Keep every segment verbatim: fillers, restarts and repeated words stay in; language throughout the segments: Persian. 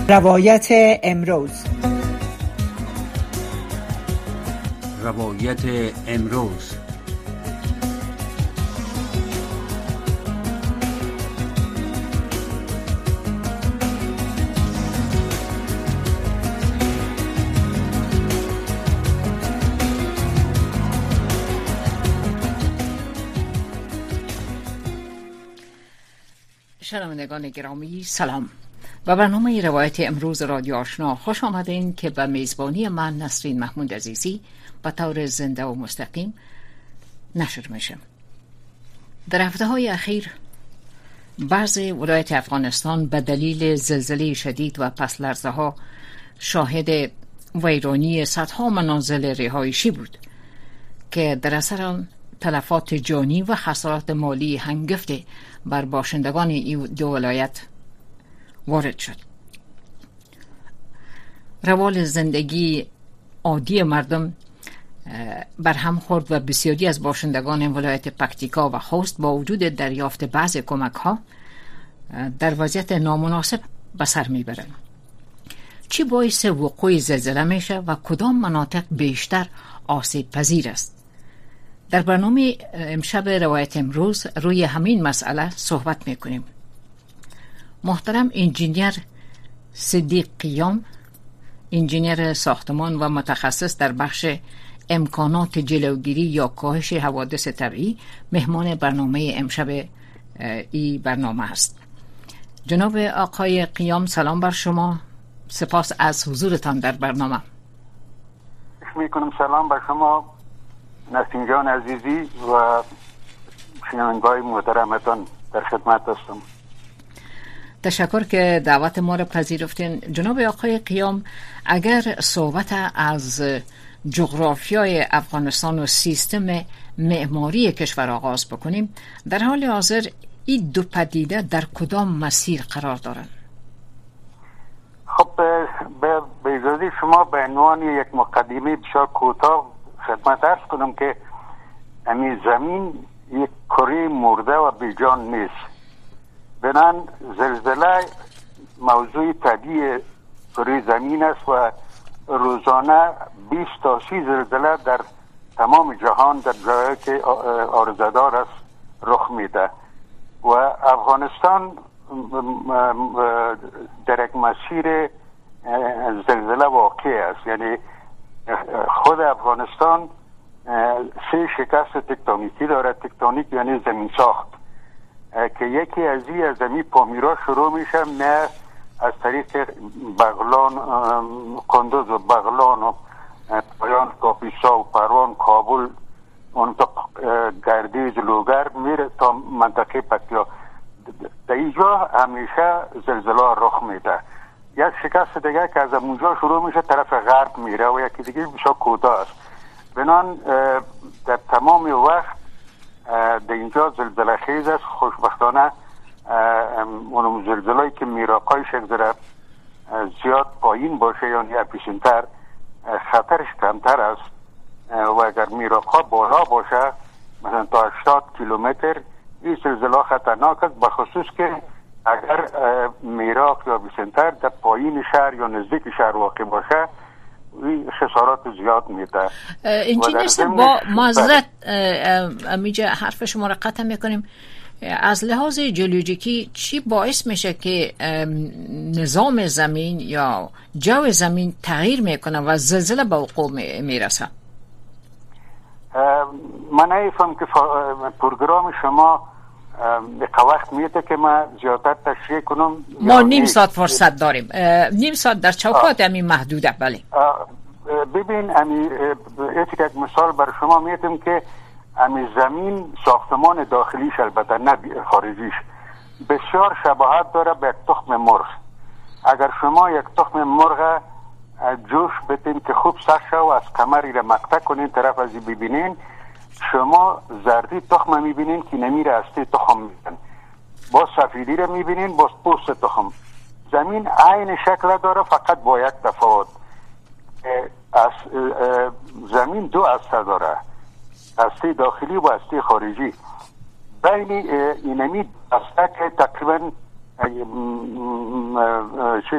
روایت امروز. روایت امروز. شنوندگان گرامی سلام. و برنامه روایت امروز رادیو آشنا خوش آمدین که به میزبانی من نسرین محمود عزیزی به طور زنده و مستقیم نشر میشه. در هفته های اخیر بعضی ولایت افغانستان به دلیل زلزله شدید و پس لرزه ها شاهد ویرانی صدها منازل رهایشی بود که در اثر آن تلفات جانی و خسارات مالی هنگفتی بر باشندگان این دو ولایت وارد شد. روال زندگی عادی مردم برهم خورد و بسیاری از باشندگان ولایت پکتیکا و خوست با وجود دریافت بعض کمک ها در وضعیت نامناسب به سر میبرند. چی باعث وقوع زلزله میشه و کدام مناطق بیشتر آسیب پذیر است؟ در برنامه امشب روایت امروز روی همین مسئله صحبت میکنیم. محترم انجینیر صدیق قیام، انجینیر ساختمان و متخصص در بخش امکانات جلوگیری یا کاهش حوادث طبیعی، مهمان برنامه امشب این برنامه است. جناب آقای قیام، سلام بر شما. سپاس از حضورتان در برنامه. میکنم سلام بر شما نسیم جان عزیزی و شنوندگان محترمتان، در خدمت هستم. تشکر که دعوت ما را پذیرفتین. جناب آقای قیام، اگر صحبت از جغرافیای افغانستان و سیستم معماری کشور آغاز بکنیم، در حال حاضر این دو پدیده در کدام مسیر قرار دارند؟ خب به اجازه شما به عنوان یک مقدمه بسیار کوتاه خدمت عرض کنم که همین زمین یک کره مرده و بیجان نیست. بنان زلزله موضوع طبیعی کره زمین است و روزانه بیست تا سی زلزله در تمام جهان در جایی که عرضه‌دار است رخ میده و افغانستان در یک مسیر زلزله واقع است. یعنی خود افغانستان سه شکست تکتونیکی دارد. تکتونیک یعنی زمین ساخت که یکی از این از زمین پامیرا شروع میشه، نه از طریق بغلان کندوز و بغلان و پایان کاپیسا و پروان کابل اون تا گردیز لوگر میره تا منطقه پکتیا. در اینجا همیشه زلزله رخ میده. یک شکست دیگه که از اونجا شروع میشه طرف غرب میره و یکی دیگه بسیار کوتاه است. بنان در تمام وقت در اینجا زلزله خیز است. خوشبختانه اون زلزله‌ای که میراقایش یک ذره زیاد پایین باشه یعنی اپیسنتر خطرش کمتر است و اگر میراقا بالا باشه مثلا تا هشتاد کیلومتر این زلزله خطرناک است، بخصوص که اگر میراق یا اپیسنتر در پایین شهر یا نزدیک شهر واقع باشه خسارات زیاد میده. انجینیر صاحب با معذرت امیجا حرف شما را قطع میکنیم. از لحاظ جیولوژیکی چی باعث میشه که نظام زمین یا جو زمین تغییر میکنه و زلزله به وقوع میرسه؟ من نیفهم که پروگرام شما یک وقت میده که من زیادتر تشریح کنم. ما نیم ساعت فرصت داریم. نیم ساعت در چوکات همین محدوده. بله ببین امی یک مثال بر شما میدم که امی زمین ساختمان داخلیش البته نه خارجیش بسیار شباهت داره به یک تخم مرغ. اگر شما یک تخم مرغ جوش بتین که خوب سخت شد و از کمری را مقطع کنین طرف ازی ببینین، شما زردی تخم میبینین که نمیره هستی تخم میبینین، باز سفیدی را میبینین باز پوست تخم. زمین عین شکل داره فقط با یک تفاوت. از زمین دو هسته داره، هسته داخلی و هسته خارجی. بین اینمی هسته که تقریبا چیز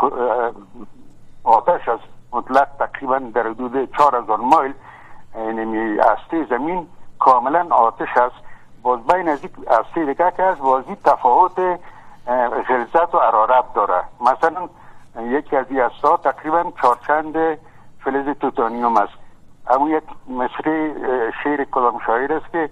آتش از مطلق تقریبا در حدود چهار هزار مایل یعنی هسته زمین کاملا آتش است. باز بین از هسته دیگه که از بازی تفاوت غلظت و حرارت داره. مثلا یکی از این هسته تقریبا چهارچند فلز توتانیوم است. اما یک مصره شعر کدام شاعر است که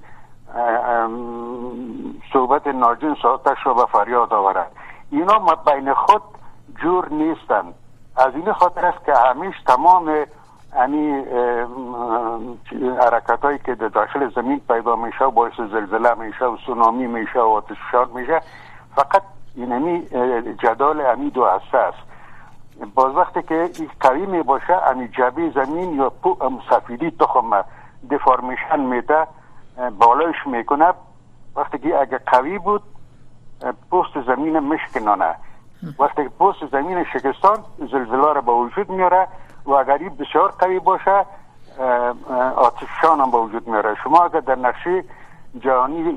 صحبت ناجنس آتش را به فریاد آورد. اینا بین خود جور نیستند. از این خاطر است که همیش تمام یعنی حرکت هایی که در داخل زمین پیدا میشه و باعث زلزله میشه و سونامی میشه و آتش فشان میشه فقط اینمی جدال امی دو هسته است. باز وقتی که این قوی می باشه امی جبه زمین یا سفیدی تخم دفارمیشن میده بالایش میکنه. وقتی که اگه قوی بود پوست زمین مشکنانه. وقتی که پوست زمین شکستان زلزله را به وجود میاره و اگر این بسیار قوی باشه آتش فشان هم به وجود میاره. شما اگر در نقشه جهانی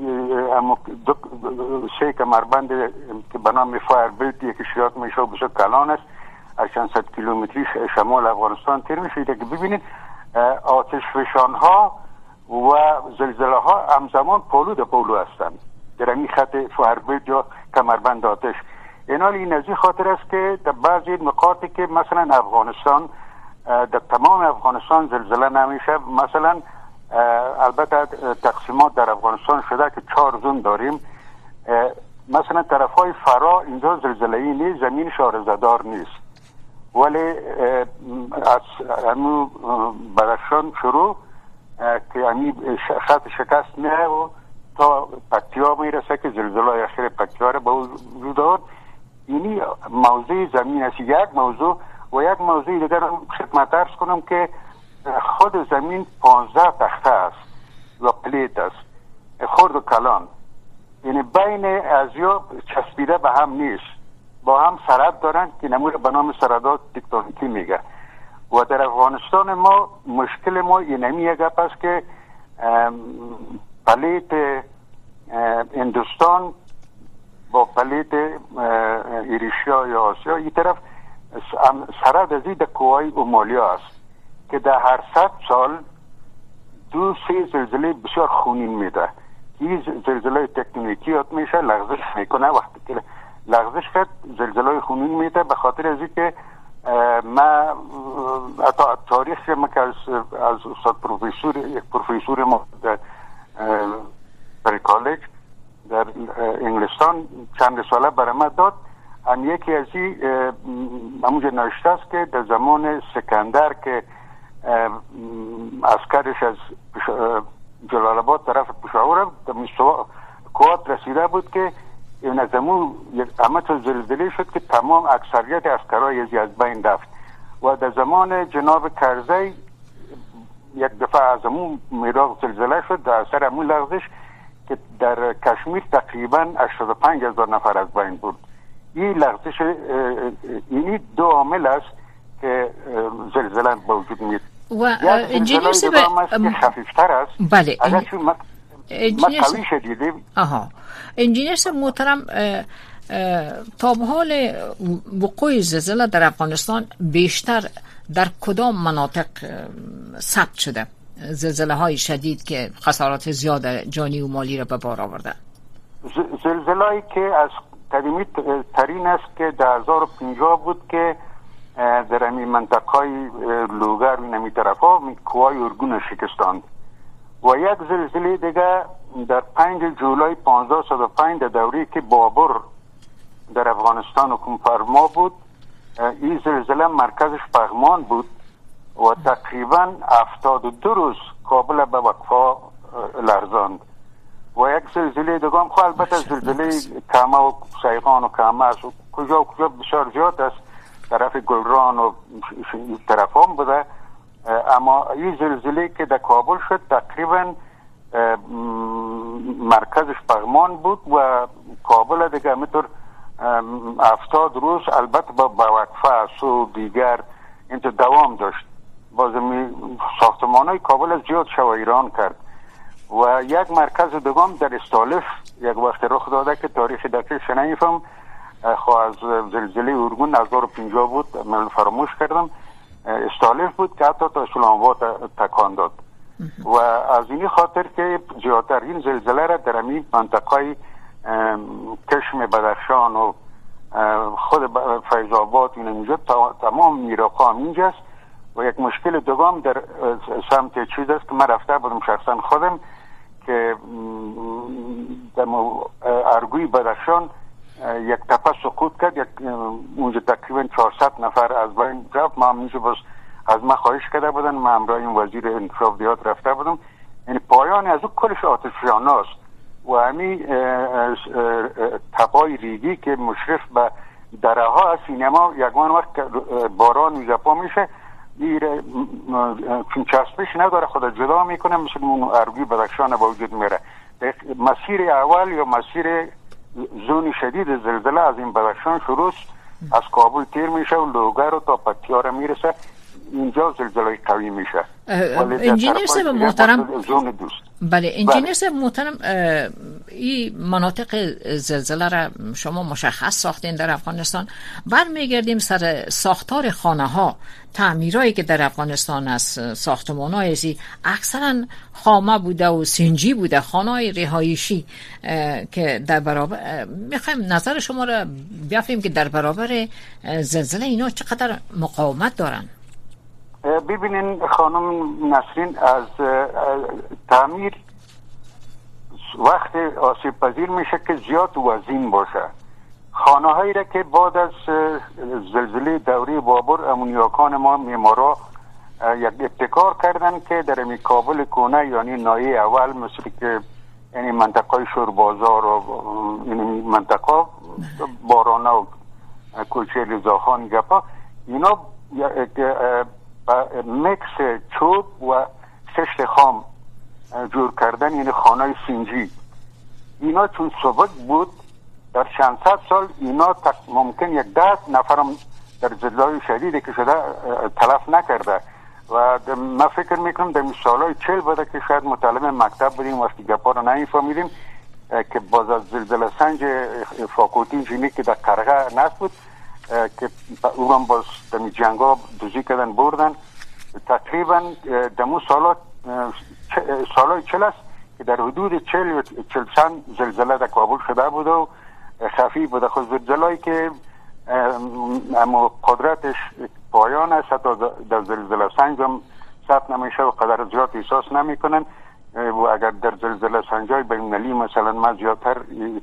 سه کمربند که به نام فایر بیلت یکی شیات میشه و بسیار کلان است از چند صد کیلومتری شمال افغانستان تیر میشه که ببینید آتش فشان ها و زلزله ها همزمان پولو در پولو هستند در این خط فایر بیلت یا کمربند آتش. اینال این از این خاطر است که در بعضی نقاطی که مثلا افغانستان در تمام افغانستان زلزله نمیشه. مثلا البته تقسیمات در افغانستان شده که چهار زون داریم. مثلا طرف های فرا اینجا زلزله ای نیست، زمین شارزدار نیست، ولی از همون بدخشان شروع که همین خط شکست میره و تا پکتیا میرسه که زلزله اخیر پکتیا را به وجود آورد. اینی موضوع زمین است. یک موضوع و یک موضوع دیگر خدمت عرض کنم که خود زمین پانزده تخته است و پلیت است خرد و کلان، یعنی بین ازیا چسبیده به هم نیست، با هم سرد دارن که نمور به نام سردات تکتونیکی میگه. و در افغانستان ما مشکل ما اینمی یک گپ است که پلیت هندوستان با پلیت ایریشیا یا آسیا این طرف سرد از این در کوهای اومالیا است که در هر صد سال دو سه زلزله بسیار خونین میده. این زلزله تکتونیکی یاد میشه لغزش میکنه. وقتی که لغزش کرد زلزله خونین میده به خاطر از اینکه ما تاریخ ما که از از استاد پروفسور یک پروفسور ما در بری کالج در انگلستان چند ساله برای ما داد. هم یکی از این همونجا نوشته است که در زمان سکندر که عسکرش از جلال آباد طرف پشاور در مستوى کوات رسیده بود که این از همون همه تا زلزله شد که تمام اکثریت عسکرهای از بین رفت. و در زمان جناب کرزی یک دفعه از همون میراق زلزله شد در اثر همون لغزش که در کشمیر تقریبا هشتاد و پنج هزار نفر از بین بود. این لغزش اینی دو عامل است که زلزله به وجود میاد. و انجینیر سب خفیفتر است. بله اگر چون ما قوی شدیدیم. آها انجینیر سب محترم تا به حال وقوع زلزله در افغانستان بیشتر در کدام مناطق ثبت شده؟ زلزله های شدید که خسارات زیاد جانی و مالی را به بار آورده. زلزله‌ای که از قدیمی ترین است که در هزار و پنجاه بود که در این منطقه‌های لوگر و نمی طرفا کوهای ارگون شکستاند. و یک زلزله دیگه در پنج جولای پانزده صد و پنج در دوری که بابر در افغانستان حکم فرما بود. این زلزله مرکزش پغمان بود و تقریبا هفتاد و دو روز کابل به وقفه لرزاند. و یک زلزله دیگه هم خب البته زلزله کامه و سیغان و کامه است و کجا و کجا بسیار زیاد است طرف گلران و طرف هم بوده. اما این زلزله که در کابل شد تقریبا مرکزش پغمان بود و کابل دیگه همینطور هفتاد روز البته با وقفه سو دیگر اینطور دوام داشت. بازمی ساختمان های کابل از زیاد شو ایران کرد. و یک مرکز دوم در استالف یک وقت رخ داده که تاریخ دقیقش نمیفهم خواه از زلزله اورگون هزار و پنجاه بود، من فراموش کردم، استالف بود که حتی تا اسلام آباد تکان داد. و از این خاطر که زیادترین زلزله را در این منطقه کشم بدخشان و خود فیض آباد اینجا تمام میراقا هم اینجاست. و یک مشکل دوم در سمت چیز است که من رفته بودم شخصا خودم که در ارگوی بدخشان یک تپه سقوط کرد، یک اونجا تقریبا چهارصد نفر از بین رفت. ما همینجا باز از من خواهش کرده بودن، من همراه این وزیر انتخاب دیات رفته بودم. یعنی پایان از او کلش آتشفشانی است و همین تپای ریگی که مشرف به دره ها از سینما یکمان وقت باران میزپا میشه دیره چسبش نداره، خدا جدا میکنه، مثل اون ارگوی بدخشان با وجود میره. مسیر اول یا مسیر زون شدید زلزله از این بدخشان شروع از کابل تیر میشه و لوگر و تا پتیاره میرسه، اینجا زلزله قوی میشه. انجینیر صاحب محترم، زون دوست. بله انجینیر صاحب محترم، این مناطق زلزله را شما مشخص ساختین در افغانستان. برمیگردیم سر ساختار خانه ها، تعمیرایی که در افغانستان است، ساختمان های اکثرا خامه بوده و سنجی بوده، خانه های رهایشی که در برابر، میخوایم نظر شما را بیافیم که در برابر زلزله اینا چقدر مقاومت دارن. ببینین خانم نسرین، از تعمیر وقت آسیب پذیر میشه که زیاد وزین باشه. خانه هایی را که بعد از زلزله دوره بابر امونیاکان ما میمارا یک ابتکار کردن که در می کابل کونه یعنی نایه اول مثل که یعنی منطقه شوربازار و یعنی منطقه بارانه و کوچه رضاخان گپا، اینا مکس چوب و خشت خام جور کردن، یعنی خانه سنجی. اینا چون سبک بود در چند صد سال اینا ممکن یک ده نفرم در زلزله شدیدی که شده تلف نکرده. و من فکر میکنم در سالهای چل بوده که شاید متعلم مکتب بودیم وقتی گپا رو نمیفهمیدیم که باز از زلزله سنج فاکولتی انجینی که در قرغه نصب بود که او هم باز در جنگ ها دوزی کردن بردن. تقریبا دمو سالات سالای چل است که در حدود چل و چل چند زلزله در کابل شده بود و خفی بود. خود زلزله‌ای که اما قدرتش پایان است، حتی در زلزله سنج هم ثبت نمیشه و قدر زیاد احساس نمیکنن. و اگر در زلزله سنجای بین‌المللی مثلا من زیادتر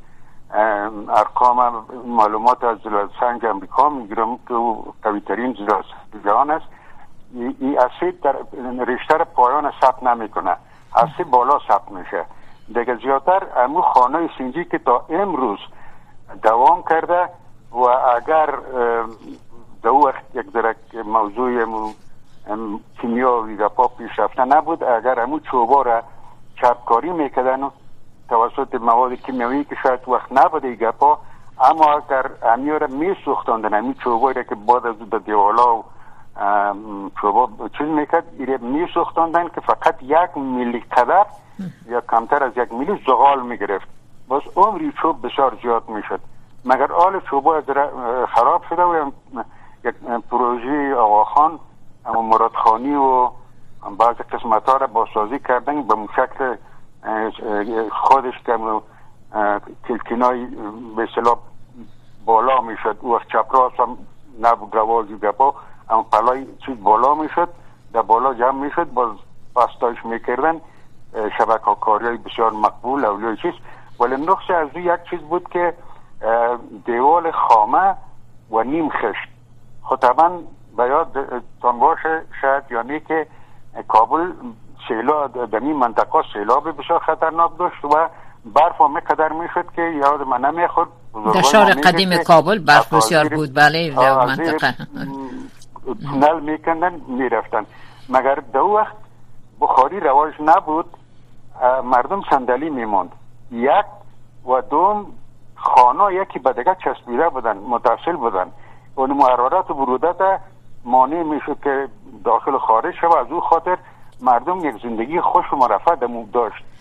ارقام معلومات از زلزله سنج امریکا میگیرم که قوی ترین زلزله جهان است، این اسید در رشته پایان ثبت نمیکنه، اسید بالا ثبت میشه. دیگه زیادتر امو خانه سنجی که تا امروز دوام کرده و اگر دو وقت یک درک موضوع کیمیا و گپا پیشرفته نبود، اگر امو چوبا را چربکاری میکردن توسط مواد کیمیایی که شاید وقت نبوده گپا، اما اگر امیو را میسوختاندن، امی چوبایی را که بعد از در دیوالا و چوبا چیز میکرد ایره میسوختاندن که فقط یک میلی قدر یا کمتر از یک میلی زغال میگرفت، باز عمری چوب بسیار زیاد میشد. مگر آل چوبا از خراب شده و یک پروژه آقاخان اما مرادخانی و بعض قسمت ها را بازسازی کردن به شکل خودش که کلکینای به اصطلاح بالا میشد، او وقت چپراس هم نبود روازی گپا، اما پلای چیز بالا میشد، در بالا جمع میشد، باز پستایش میکردن، شبکه ها کاری های بسیار مقبول اولیای چیز. ولی نقص از یک چیز بود که دیوال خامه و نیم خشت. خب طبعا باید تان باشه شاید یعنی که کابل سیلاب در این منطقه سیلاب بسیار خطرناک داشت و برف هم قدر میشد که یاد من نمیخورد. در شهر قدیم کابل برف بسیار بود، بله در منطقه تونل میکندن میرفتن. مگر دو وقت بخاری رواج نبود، مردم صندلی میموند. یک و دوم خانه یکی به دیگه چسبیده بودن، متصل بودن، اون حرارت و برودت مانع میشد که داخل و خارج شد. از او خاطر مردم یک زندگی خوش و مرفه دمو داشت.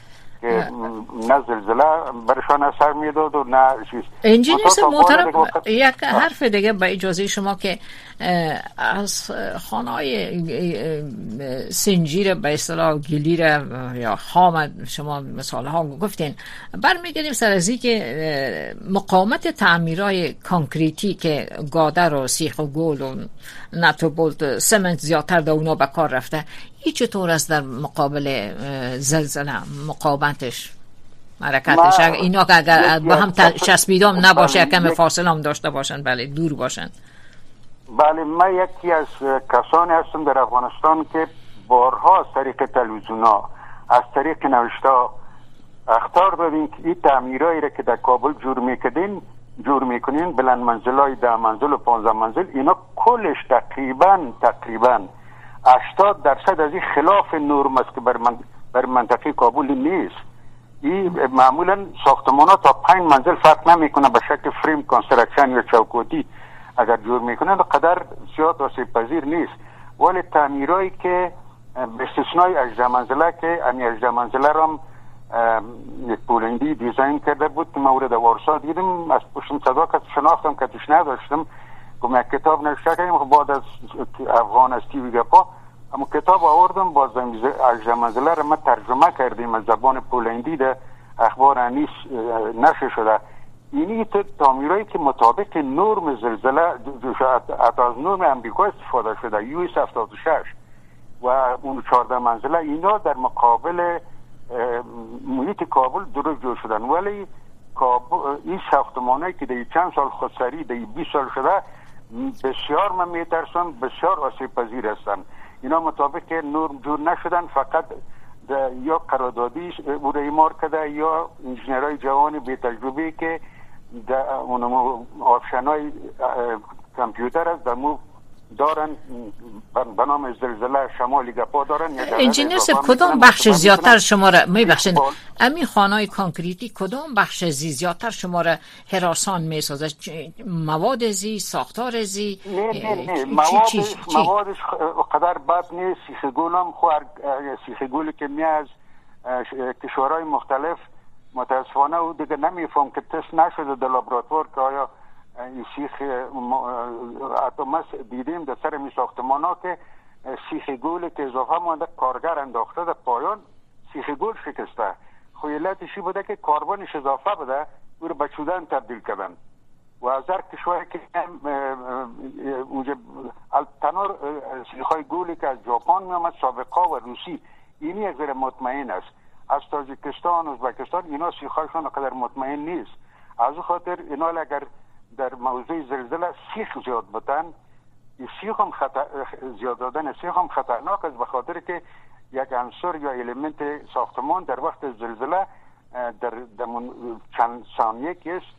که نه زلزله برشان اثر میداد و نه چیز. انجینیر محترم وقت... یک حرف دیگه با اجازه شما که از خانه‌های سنجیر به اصطلاح گلیر یا خام شما مثال ها گفتین، برمیگردیم سر از که مقاومت تعمیرهای کانکریتی که گادر و سیخ و گل و نت و بولت سمنت زیادتر در اونا به کار رفته، این چطور است در مقابل زلزله مقاومتش حرکتش؟ اینا که اگر با هم چسبیدام نباشه کم فاصله هم داشته باشن، بله دور باشن. بله، من یکی از کسانی هستم در افغانستان که بارها از طریق تلویزیونا از طریق نوشتا اخطار دادیم که این تعمیرایی را که در کابل جور میکردین جور میکنین بلند منزلای ده منزل و پانزده منزل، اینا کلش تقریبا تقریبا هشتاد درصد از این خلاف نرم است که بر, من بر منطقه کابل نیست. این معمولا ساختمانات تا پنج منزل فرق نمیکنه به شکل فریم کنسترکشن یا چوکوتی اگر جور میکنن قدر زیاد آسیب پذیر نیست، ولی تعمیرایی که به استثنای هجده منزله که امی هجده منزله را یک پولندی دیزاین کرده بود که مورد وارسا دیدم، از پشتم صدا که شناختم که توش نداشتم، گفتم یک کتاب نوشته کردیم بعد از افغان از تیوی گپا اما کتاب آوردم باز هجده منزله را ما ترجمه کردیم از زبان پولندی ده اخبار انیس نشر شده. اینی تعمیرایی که مطابق نرم زلزله حتی از نرم امریکا استفاده شده یو اس هفتاد و شش و اون چهارده منزله، اینا در مقابل محیط کابل درست جور شدن، ولی این ساختمانایی که در چند سال خودسری در بیست سال شده بسیار من میترسم بسیار آسیب پذیر هستن. اینا مطابق نرم جور نشدن، فقط یا قراردادی بوده ایمار کرده یا انجینرهای جوان بی تجربه که اون آپشنای کامپیوتر است در مو دارن به نام زلزله شمالی گپا دارن. انجینیر صاحب کدام بخش زیادتر شما را میبخشین امی خانه‌های کانکریتی کدام بخش زی زیادتر شما را هراسان میسازه؟ مواد زی، ساختار زی؟ نه نه نه موادش موادش قدر بد نیست. سیخ گل هم خو سیخ گلی که می از کشورهای مختلف متاسفانه او دیگه نمیفهم که تست نشده در لابراتوار که آیا این سیخ اتماس دیدیم در سر می ساختمان ها که سیخ گولی که اضافه مانده کارگر انداخته در پایان سیخ گول شکسته. خویلتشی بوده که کاربنش اضافه بوده او رو به چودن تبدیل کردن و از هر کشوری که اونجا تنور سیخ های گولی که از ژاپن می آمد سابقه و روسی اینی از غیر مطمئن است. از تاجیکستان ازبکستان اینا سیخ هایشون قدر مطمئن نیست. از خاطر اینا اگر در موضوع زلزله سیخ زیاد بودن، سیخ هم خطر زیاد دادن سیخ هم خطرناک است، به خاطر که یک عنصر یا الیمنت ساختمان در وقت زلزله در دمون چند ثانیه که است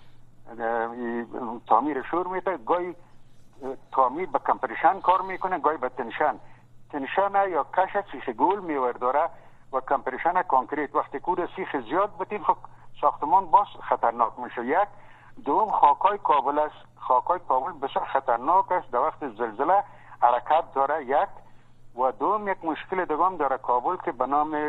تعمیر شروع میشه. گاهی تعمیر به کمپرشن کار میکنه، گاهی به تنشن تنشن یا کش سیخ گول میورداره و کمپرشن کانکریت. وقتی کود سیخ زیاد بتین خب ساختمان باز خطرناک میشه. یک دوم خاکای کابل است. خاکای کابل بسیار خطرناک است، در وقت زلزله حرکت داره یک و دوم یک مشکل دوم داره کابل که به نام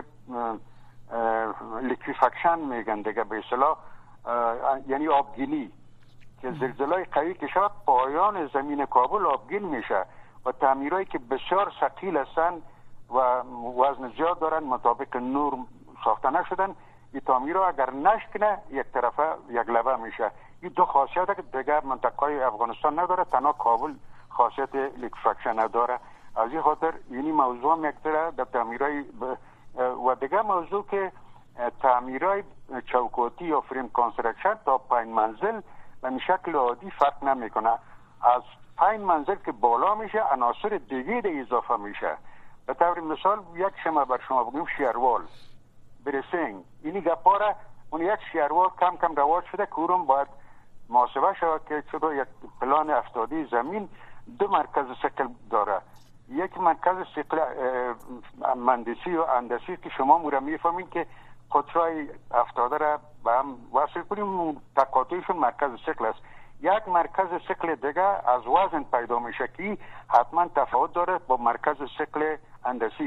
لیکویفکشن میگن دیگه به اصطلاح، یعنی آبگینی که زلزله قوی که شد پایان زمین کابل آبگین میشه و تعمیرایی که بسیار ثقیل هستن و وزن زیاد دارن مطابق نرم ساخته نشدن، این تعمیرها اگر نشکنه یک طرفه یک لبه میشه. این دو خاصیت که دیگر منطقه افغانستان نداره، تنها کابل خاصیت لیکوفکشن نداره. از این خاطر اینی موضوع هم یک طرح در تعمیرهای و دیگر موضوع که تعمیرهای چوکاتی یا فریم کانسترکشن تا پنج منزل به شکل عادی فرق نمیکنه. از پنج منزل که بالا میشه عناصر دیگه ده اضافه میشه. به طور مثال یک شما بر شما بگیم شیروال برسنگ اینی گپاره اون یک شیروال کم کم رواج شده که اونم باید محاسبه شود که چطور یک پلان افتادی زمین دو مرکز ثقل داره. یک مرکز ثقل مهندسی و هندسی که شما مورا میفهمین که قطرهای افتاده را به هم وصل کنیم، تقاطعشون مرکز ثقل است. یک مرکز ثقل دیگه از وزن پیدا میشه که حتما تفاوت داره با مرکز ثقل هندسی.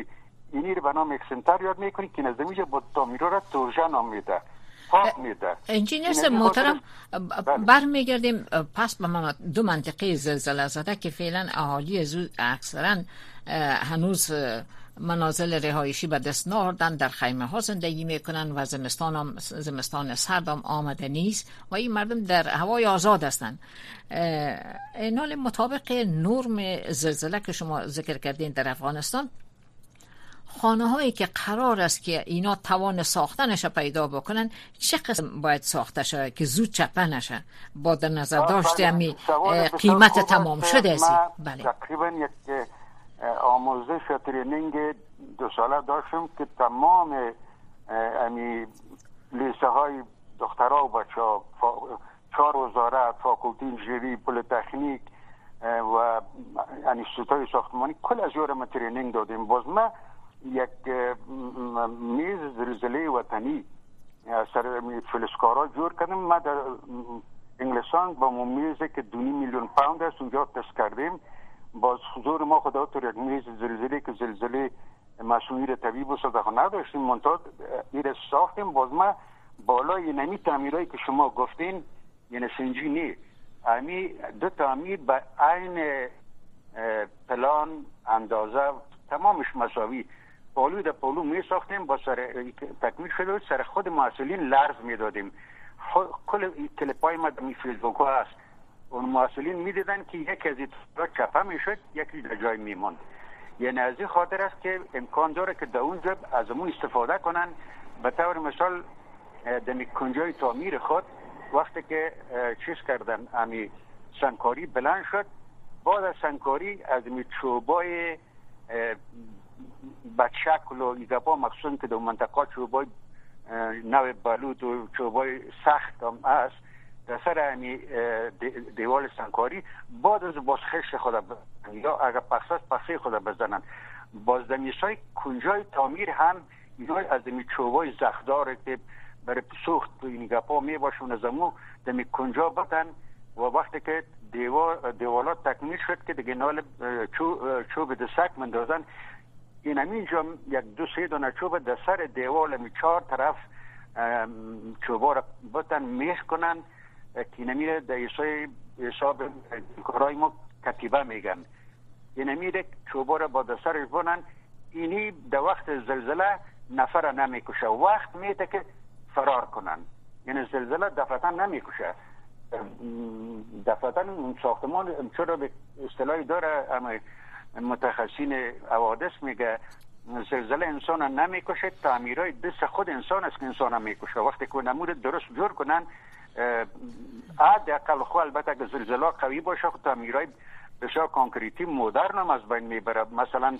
اینی رو به نام اکسنتر یاد میکنی که نظمیجا با تامیرا را تورژه نام میده، پاک میده. انجینیر محترم، برمیگردیم پس به من دو منطقه زلزله زده که فعلا اهالی زو اکثرا هنوز منازل رهایشی به دست ناوردن، در خیمه ها زندگی میکنن و زمستان هم زمستان سرد هم آمده نیست و این مردم در هوای آزاد هستند. این حال مطابق نرم زلزله که شما ذکر کردین در افغانستان، خانه هایی که قرار است که اینا توان ساختنش پیدا بکنن چه قسم باید ساخته شود که زود چپه نشه با در نظر داشته همی قیمت تمام شده است؟ بله. تقریبا یک آموزش و ترینینگ دو ساله داشتم که تمام امی لیسه های دخترها و بچه ها، چهار وزارت، فاکولتی انجینری، پلیتکنیک و انستیتوت های ساختمانی کل از یورم ترینینگ دادیم. باز ما یک میز زلزله وطنی سر فلسکارا جور کردیم. ما در انگلستان با مو میزه که دونی میلیون پوند است اونجا تست کردیم. باز حضور ما خدا تو یک میز زلزله که زلزله مسئولی طبیعی بسازه خود نداشتیم، منطقه ایره ساختیم. باز ما بالای نمی تعمیرهایی که شما گفتین یعنی سنجی نی امی دو تعمیر به عین پلان اندازه تمامش مساوی پالوی در پالو می ساختیم. با سر تکمیل شده سر خود مسئولین لرز می دادیم. کل کلیپای ما می فیسبوک ها هست. اون مسئولین می دیدن که یکی از این چپه می شد یکی در جای می ماند. یعنی از این خاطر است که امکان داره که در اونجا از اون استفاده کنن. به طور مثال دمی کنجای تعمیر خود وقتی که چیز کردن امی سنگکاری بلند شد، بعد از سنگکاری از امی چوبای بدشکل و ایگپا مخصوصا که در منطقه چوبای نو بلوط و چوبای سخت هم است در سر امی دیوال سنگکاری بعد از باز خشت خود بزنن یا اگر پخصه پخصه خود بزنن. باز دمیسای کنجای تعمیر هم اینا از امی چوبای زخدار که برای سوخت تو این گپا می باشون از امو دمی کنجا بتن و وقتی که دیوال دیوالات تکمیل شد که دیگه نال چوب, چوب دسک مندازن این همینجا یک دو سه دانه چوب در سر دیوال می چهار طرف چوبا را بتن میخ کنن که نمیره در ایسای حساب کارای ما کتیبه میگن. این نمیره چوبا را با در سرش بنن. اینی در وقت زلزله نفر نمیکشه، وقت میده که فرار کنن. یعنی زلزله دفعتا نمیکشه، دفعتا اون ساختمان چرا به اصطلاحی داره اما متخصصین حوادث میگه زلزله انسان نمیکشه، تعمیرهای دست خود انسان است که انسان هم میکشه. وقتی که نمود درست جور کنن عاد اقل خو البته که زلزله قوی باشه خود تعمیرهای بسیار کانکریتی مدرن هم از بین میبره. مثلا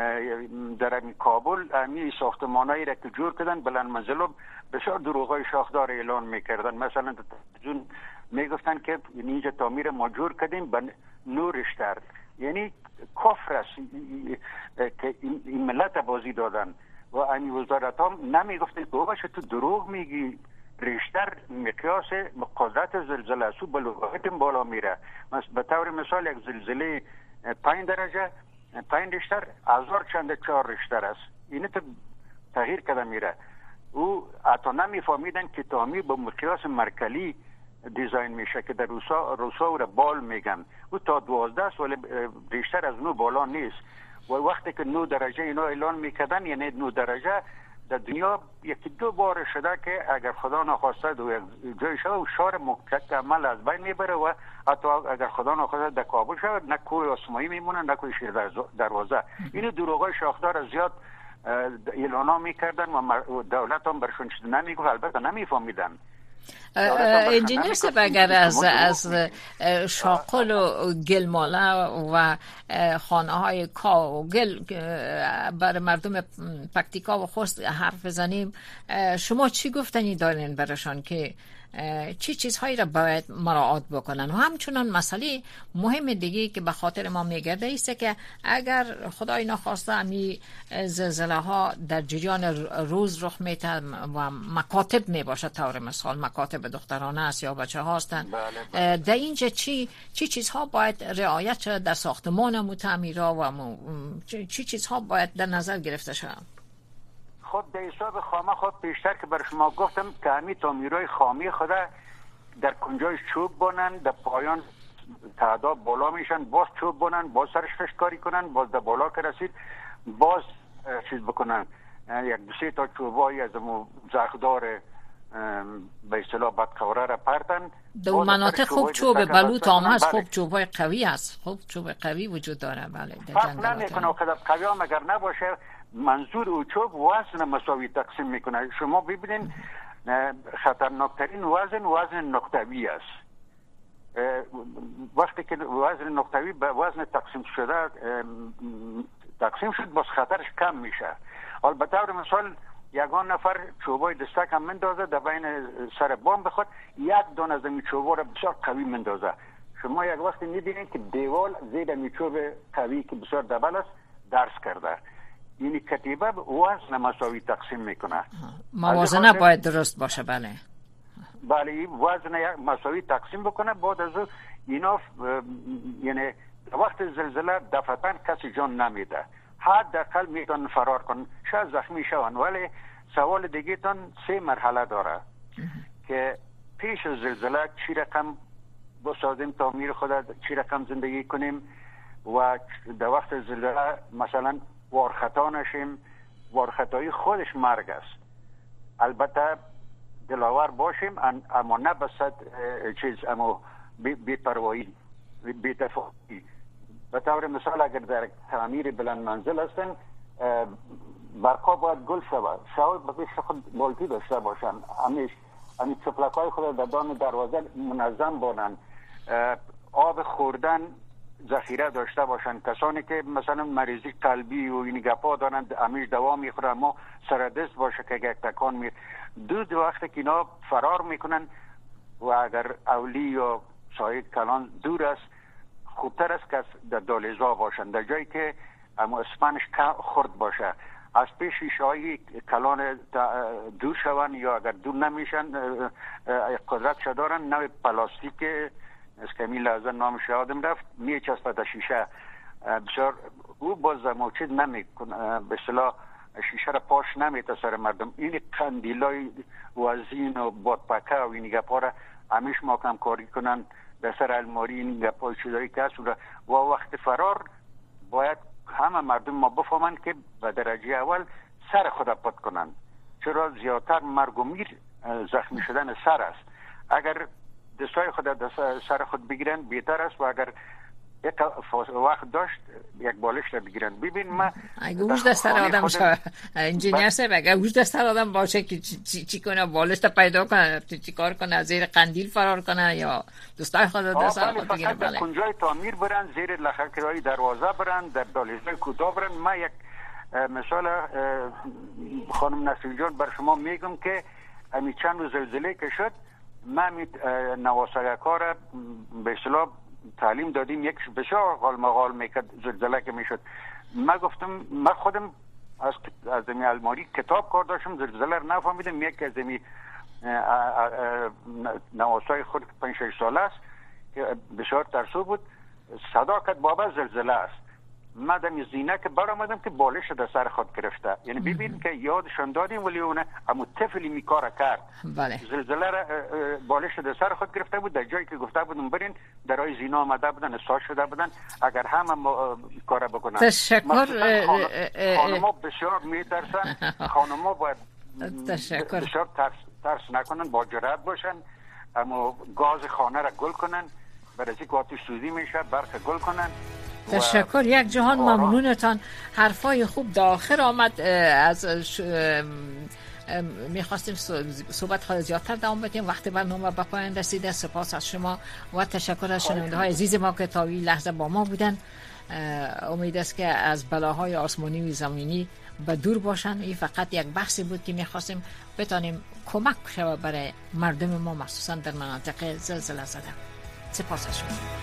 در کابل امی ساختمانایی را که جور کردن بلند منزل بسیار دروغای شاخدار اعلان میکردن. مثلا تلویزیون میگفتن که اینجا تعمیر ما جور کردیم به نورشتر، یعنی کفر است که این ملت بازی دادن و امی وزارت هم نمیگفتن که باشه تو دروغ میگی ریشتر مقیاس قدرت زلزله است و بلوغت بالا میره. به طور مثال یک زلزله پنج درجه پنج ریشتر هزار چند چهار ریشتر است. اینه تو تغییر کده میره. او حتی نمیفهمیدن که تعمیر با مقیاس مرکلی دیزاین میشه که در روسا روسا را بال میگن. او تا دوازده است ولی ریشتر از نو بالا نیست. و وقتی که نو درجه اینا اعلان میکردن یعنی نو درجه در دنیا یکی دو بار شده که اگر خدا نخواسته دو جای شده و شهر مکمل از بین میبره و حتی اگر خدا نخواسته در کابل شده نه کوه آسمایی میمونه نه کوه شیر دروازه. این دروغای شاخدار زیاد اعلانا میکردن و دولت هم برشون چیز نمیگفت، البته نمیفهمیدن. انجینیر سب اگر از از شاقل و گلماله و خانه های کا و گل برای مردم پکتیکا و خوست حرف بزنیم، شما چی گفتنی دارین برشان که چی چیزهایی را باید مراعات بکنن؟ و همچنان مسئله مهم دیگه که به خاطر ما میگرده ایست که اگر خدای نخواسته امی زلزله ها در جریان روز رخ میده و مکاتب میباشه، طور مثال مکاتب دخترانه است یا بچه هاستن. بله بله. در اینجا چی چی چیزها باید رعایت شود در ساختمان مو تعمیرها و مو چی چیزها باید در نظر گرفته شود؟ خود در حساب خامه خود پیشتر که بر شما گفتم که همین تعمیرهای خامی خود در کنجای چوب بانن، در پایان تعداد بالا میشن، باز چوب بانن، باز سرش فشکاری کنن، باز در بالا که رسید باز چیز بکنن، یک دو سه تا چوبایی از زخدار به اصطلاح بدقواره را پرتن. در مناطق خوب چوب بلوط هم هست، خوب چوبای قوی هست، خوب چوب قوی وجود داره. بله فرق نمیکنه که قوی هم اگر نباشه، منظور او چوب وزن مساوی تقسیم میکنه. شما ببینید خطرناکترین وزن وزن نقطوی است. وقتی که وزن نقطوی به وزن تقسیم شده تقسیم شد، باز خطرش کم میشه. البته طور مثال یگان نفر چوبای دستک هم مندازه در بین سر بام بخواد، یک دانه از این چوبا را بسیار قوی مندازه. شما یک وقتی میبینید که دیوال زیر این چوب قوی که بسیار دبل است درس کرده. یعنی کتیبه وزن مساوی تقسیم میکنه. موازنه باید درست باشه. بله بله وزن مساوی تقسیم بکنه. بعد از اینا یعنی وقت زلزله دفعتاً کسی جان نمیده، حداقل میتون فرار کن، شاید زخمی شون. ولی سوال دیگه تان سه مرحله داره که پیش از زلزله چی رقم بسازیم تعمیر خود، چی رقم زندگی کنیم و در وقت زلزله مثلا وارخطا نشیم. وارخطایی خودش مرگ است. البته دلاور باشیم اما نه بسد چیز اما بی پروایی بی تفاقی. به طور مثال اگر در تعمیر بلند منزل هستن برقا باید گل شود، شاید به پیش خود بالتی داشته باشن، همیش همی چپلکای خود در دان دروازه منظم بانن، آب خوردن ذخیره داشته باشن. کسانی که مثلا مریضی قلبی و این گپا دارن همیش دوا میخورن، اما سردست باشه که یک تکان می دو دو وقت که اینا فرار میکنن و اگر اولی یا سایه کلان دور است، خوبتر است که در دالیزا باشن، در جایی که اما اسپنش خرد باشه. از پیش شایی کلان دور شون یا اگر دور نمیشن قدرت شدارن، نوع پلاستیک از کمی لحظه نامش یادم رفت میچسبه در شیشه، بسیار او باز موجود نمیکنه، به اصطلاح شیشه را پاش نمیته سر مردم. این قندیلای وزین و بادپکه و این گپا را همیش محکم کاری کنن در سر الماری. این گپای چیزایی که هست و وقت فرار باید همه مردم ما بفهمن که به درجه اول سر خود پد کنن، چرا زیادتر مرگ و میر زخمی شدن سر است. اگر دستای خود در سر خود بگیرن بهتر است و اگر یک وقت داشت یک بالش را بگیرن. ببین ما اگه اوش دستر آدم شد انجینیر صاحب، اگه اوش دستر آدم باشه که چی, چی کنه، بالش تا پیدا کنه، چی کار کنه، از زیر قندیل فرار کنه یا دستای خود دستر خود بگیره. بله در کنجای تعمیر برن، زیر لخکرهای دروازه برن، در دهلیزهای کوتاه برن. ما یک مثال خانم نصیر جان بر شما میگم که امی چند روز زلزله که شد، ما نواسگکا را به اصطلاح تعلیم دادیم، یک بسیار غال مغال میکرد زلزله که میشد. ما گفتم ما خودم از از می الماری کتاب کار داشتم، زلزله رو نفهمیدم. یک از می نواسای خود پنج شش ساله است که بسیار ترسو بود، صدا کرد بابا زلزله است. ما دم زینه که بر آمدم که بالش در سر خود گرفته. یعنی ببین که یادشان دادیم ولی اون اما طفلی میکار کرد. بله. زلزله را بالش در سر خود گرفته بود، در جایی که گفته بودم برین درای زینا آمده بودن، استاد شده بودن. اگر همه کار بکنن. تشکر. خانما بسیار میترسن، خانما باید تشکر. بسیار ترس ترس نکنن، با جرأت باشن، اما گاز خانه را گل کنن، برای اینکه آتش سوزی میشه برق گل کنن. تشکر. یک جهان ممنونتان. حرفای خوب داخل آمد. از میخواستیم صحبت خواهد زیادتر دوام بدیم، وقت برنامه به پایان رسیده. سپاس از شما و تشکر از شنونده های عزیز ما که تا این لحظه با ما بودن. امید است که از بلاهای آسمانی و زمینی به دور باشن. این فقط یک بحثی بود که میخواستیم بتانیم کمک شود برای مردم ما، مخصوصا در مناطق زلزله زده. سپاس از شما.